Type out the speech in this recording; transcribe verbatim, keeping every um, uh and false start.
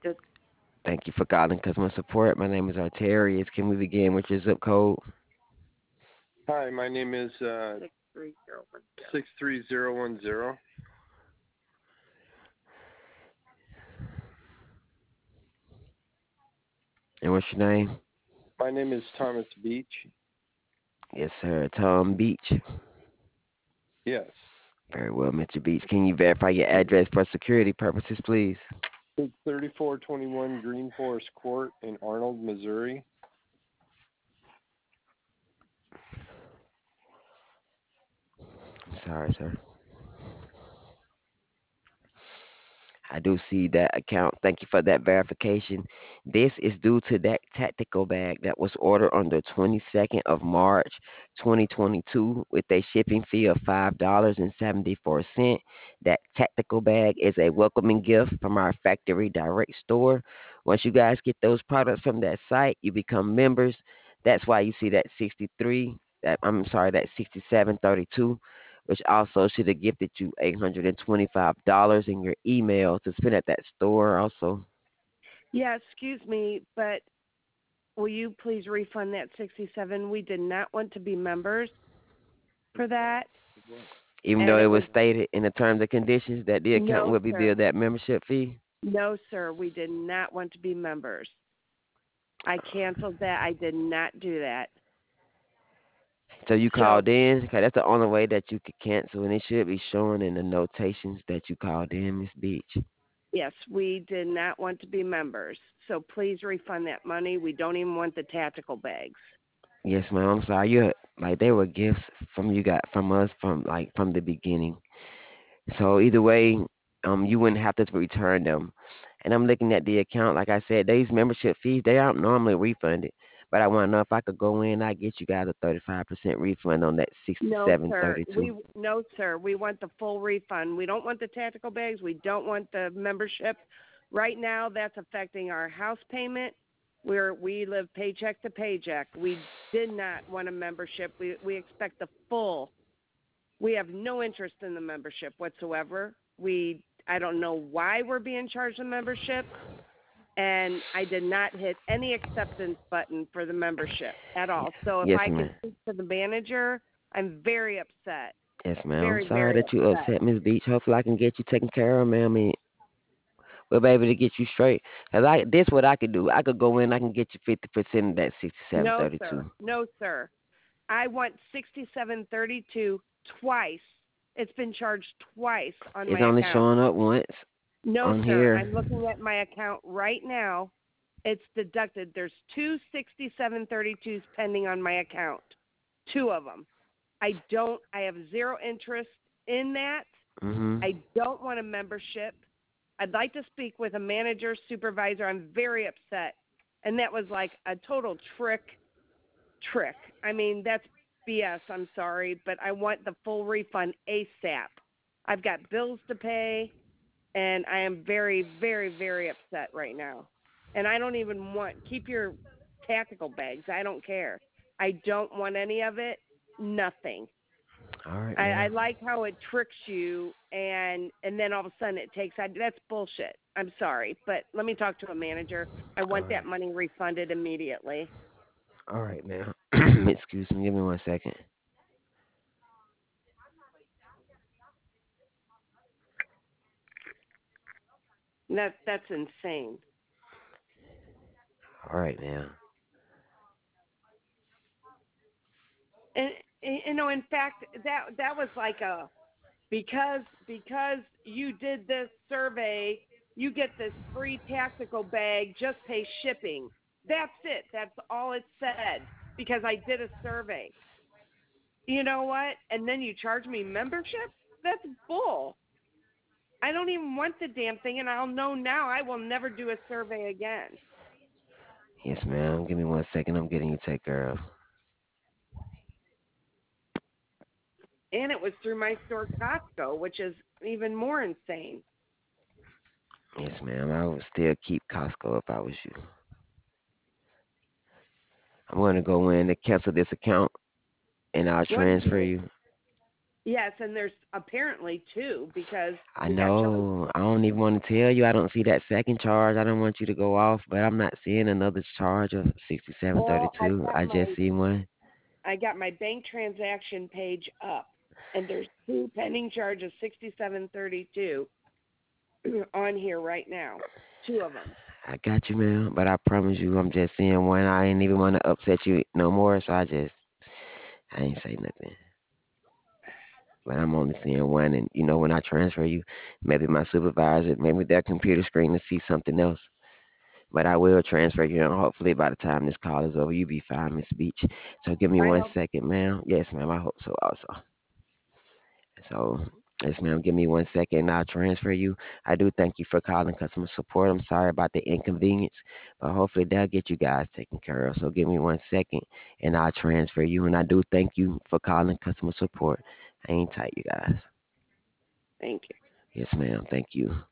Just Thank you for calling customer support. My name is Arterius. Can we begin with your zip code Hi, my name is uh, six three zero one zero. six three zero one zero. and what's your name? My name is Thomas Beach. Yes, sir. Tom Beach. Yes. Very well, mister Beach. Can you verify your address for security purposes, please? It's thirty-four twenty-one Green Forest Court in Arnold, Missouri. Sorry, sir. I do see that account. Thank you for that verification. This is due to that tactical bag that was ordered on the twenty-second of March, twenty twenty-two, with a shipping fee of five dollars and seventy-four cents. That tactical bag is a welcoming gift from our factory direct store. Once you guys get those products from that site, you become members. That's why you see that sixty-three, that I'm sorry, that sixty-seven thirty-two, which also should have gifted you eight hundred twenty-five dollars in your email to spend at that store also. yeah, excuse me, but will you please refund that sixty-seven? We did not want to be members for that, Even though and it it was was stated in the terms and conditions that the account no, will be sir. billed that membership fee. No, sir. We did not want to be members. I canceled that. I did not do that. So you So called in, because that's the only way that you could cancel, and it should be showing in the notations that you called in, Miss Beach. yes, we did not want to be members. So please refund that money. We don't even want the tactical bags. Yes, ma'am. I'm sorry. You like they were gifts from you got from us from like from the beginning. So either way, um, you wouldn't have to return them. And I'm looking at the account. Like I said, these membership fees they aren't normally refunded. But I want to know if I could go in. I get you guys a thirty-five percent refund on that No, sixty-seven sir. thirty-two. We no, sir. We want the full refund. We don't want the tactical bags. We don't want the membership. Right now, that's affecting our house payment. Where we live paycheck to paycheck. We did not want a membership. We we expect the full. We have no interest in the membership whatsoever. We I don't know why we're being charged a membership, and I did not hit any acceptance button for the membership at all. So if Yes, I can ma'am. speak to the manager, I'm very upset. Yes, ma'am. I'm Very, sorry very that you upset. upset, Miss Beach. Hopefully, I can get you taken care of, ma'am. And we'll be able to get you straight. Cause I this what I could do. I could go in. I can get you fifty percent of that sixty-seven No, sir. thirty-two. No, sir. I want sixty-seven thirty-two twice. It's been charged twice on It's my only account. showing up once No, on sir. here. I'm looking at my account right now. It's deducted. There's two sixty-seven thirty-twos pending on my account. Two of them. I don't, I have zero interest in that. Mhm. I don't want a membership. I'd like to speak with a manager, supervisor. I'm very upset. And that was like a total trick, trick. I mean, that's B S. I'm sorry, but I want the full refund ASAP. I've got bills to pay, and I am very, very, very upset right now. And I don't even want, keep your tactical bags. I don't care. I don't want any of it. Nothing. All right, I, I ma'am. like how it tricks you, and and then all of a sudden it takes. I, that's bullshit. I'm sorry, but let me talk to a manager. I All want right. that money refunded immediately. All right, ma'am. Excuse me. Give me one second. That that's insane. All right, ma'am. And you know, in fact, that that was like a because because you did this survey, you get this free tactical bag. Just pay shipping. That's it. That's all it said because I did a survey. You know what? And then you charge me membership? That's bull. I don't even want the damn thing, and I'll know now I will never do a survey again. Yes, ma'am. Give me one second. I'm getting you taken care of. And it was through my store Costco, which is even more insane. Yes, ma'am. I would still keep Costco if I was you. I'm going to go in and cancel this account, and I'll What is transfer your you. Yes, and there's apparently two because I we got charged. know. I don't even want to tell you. I don't see that second charge. I don't want you to go off, but I'm not seeing another charge of sixty-seven Well, I've thirty-two. got I my just see one. I got my bank transaction page up, and there's two pending charges, sixty-seven thirty-two, on here right now. Two of them. I got you, man. But I promise you, I'm just seeing one. I ain't even want to upset you no more, so I just I ain't say nothing. But I'm only seeing one, and you know, when I transfer you, maybe my supervisor, maybe their computer screen to see something else. But I will transfer you, and hopefully by the time this call is over, you be fine, Miss Beach. So give me I one hope. second, ma'am. Yes, ma'am. I hope so also. So, yes, ma'am. Give me one second, and I'll transfer you. I do thank you for calling customer support. I'm sorry about the inconvenience, but hopefully they'll get you guys taken care of. So give me one second, and I'll transfer you. And I do thank you for calling customer support. Hang tight, you guys. Thank you. Yes, ma'am. Thank you.